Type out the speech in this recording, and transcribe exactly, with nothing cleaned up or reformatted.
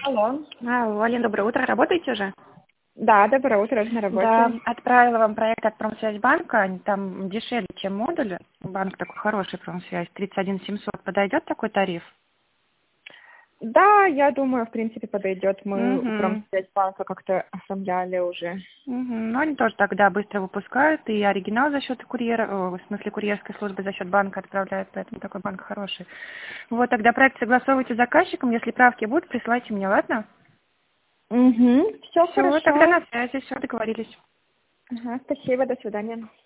Алло. Алло, Алина, доброе утро. Работаете уже? Да, доброе утро, уже на работе. Да, отправила вам проект от Промсвязьбанка. Они там дешевле, чем модули. Банк такой хороший, Промсвязь. тридцать один семьсот. Подойдет такой тариф? Да, я думаю, в принципе, подойдет. Мы у Угу. Промсвязьбанка как-то оформляли уже. Угу. Ну, они тоже тогда быстро выпускают. И оригинал за счет курьера, о, в смысле курьерской службы за счет банка отправляют. Поэтому такой банк хороший. Вот, тогда проект согласовывайте с заказчиком. Если правки будут, присылайте мне, ладно? Угу, все Все, тогда хорошо. на связи. Все, договорились. Ага, спасибо, до свидания.